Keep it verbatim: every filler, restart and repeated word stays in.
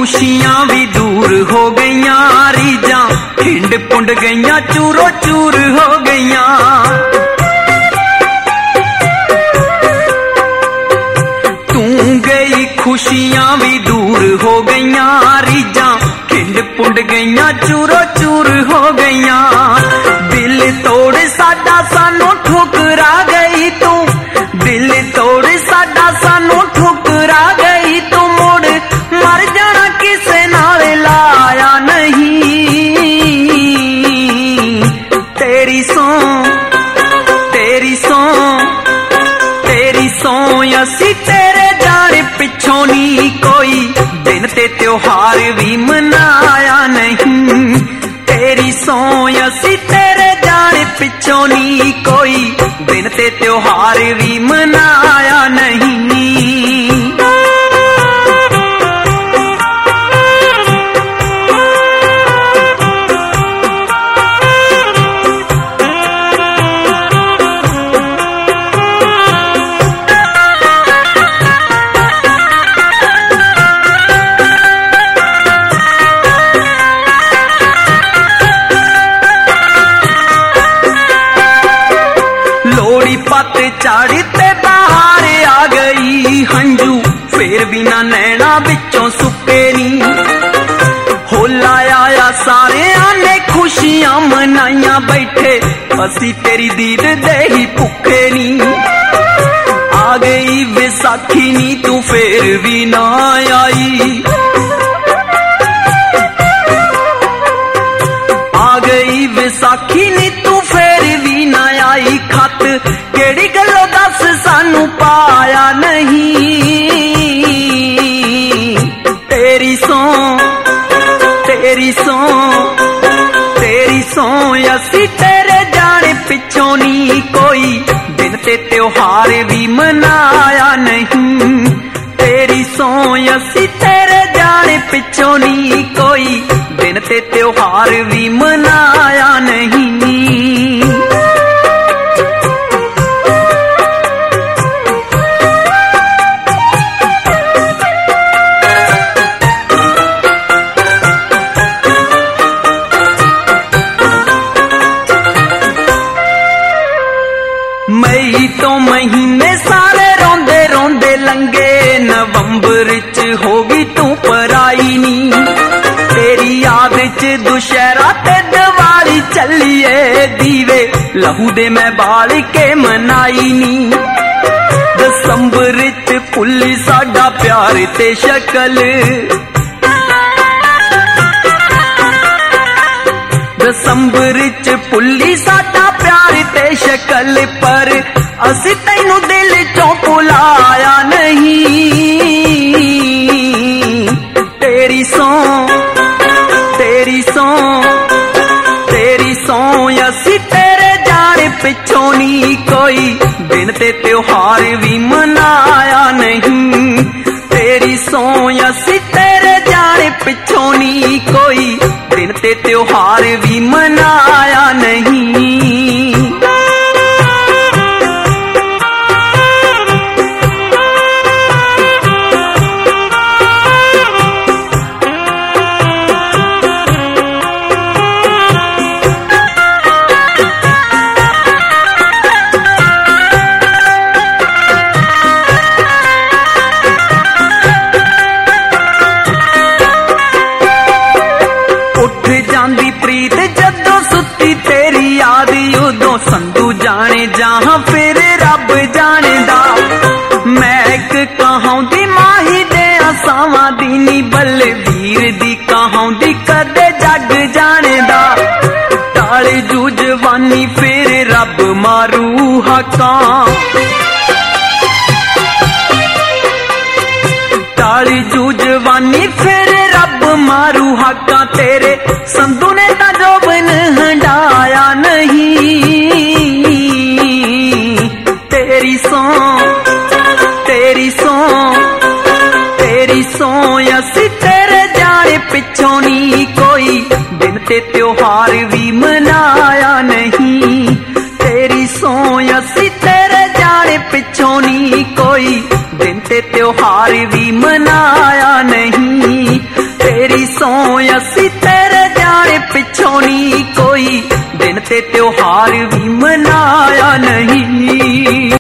खुशियां भी दूर हो गईयां, रीजा खिंड पुंड गईयां, चूरो चूर हो गईयां। तू गई खुशियां भी दूर हो गईयां, रीजा खिंड पुंड गईयां, चूरो चूर हो गईयां। दिल तोड़ साडा सानू ठुकरा गई तू, दिल तोड़ साडा सानू ठुकरा गई तू। मुड़ मर जाना किसे नाल लाया नहीं, तेरी सौ तेरी सौ तेरी सौ असी तेरे जाने पिछों नी कोई दिन ते त्योहार भी मनाया नहीं। तेरी सौ असी तेरे जाने पिछों नी कोई दिन ते त्योहार भी मनाया नहीं। चाड़ी ते बाहर आ गई हंजू, फिर भी ना नैना बिचों सुके नी। होला आया सारे आने खुशियां मनाइयां, बैठे असी तेरी दीद दे ही भुखे नी। आ गई विसाखी नी तू फिर भी ना आई, आ गई विसाखी नी तू फिर भी ना आई। खत केड़ी गल्लों दस सानू पाया नहीं, तेरी सौ तेरी सौ तेरी सौ असी तेरे जाने पिछों नी कोई दिन ते त्योहार भी मनाया नहीं। तेरी सौ असी तेरे जाने पिछों नी कोई दिन ते त्योहार भी मनाया नहीं। मई तो महीने सारे रोंदे रोंदे लंगे, नवंबर च होगी तू पराई नी। तेरी याद च दुशहरा ते दिवाली चलिए, दीवे लहू दे मैं बाल के मनाई नी। दसंबर च भुल्ली साडा प्यार ते शकल, दसंबर च भुल्ली साडा प्यार ते शकल, पर असी तैनू दिल चों भुलाया नहीं। तेरी सौ तेरी सौ तेरी सौ असी तेरे जाने पिछों नी कोई दिन ते त्योहार भी मनाया नहीं। तेरी सौ असी तेरे जाने पिछों नी कोई दिन ते त्योहार भी मनाया नहीं। संधू जाने जहां फिर रब जाने दा, मैक कहां दी माही दे आसावां दी नी, बलवीर दी कहां दी कदे जग जाने दा। टाल जू जवानी फिर रब मारू हकां, टाल जू जवानी फिर रब मारू हकां। तेरे संधू ने ता जोबन हंडाया नहीं। तेरी सौ तेरी सौ तेरी सौ असी तेरे जाने पिछों नी कोई दिन ते त्योहार भी मनाया नहीं। तेरी सौ असी तेरे जाने पिछों नी कोई दिन ते त्योहार भी मनाया नहीं। तेरी सौ असी तेरे जाने पिछों नी कोई दिन ते त्योहार भी मनाया नहीं।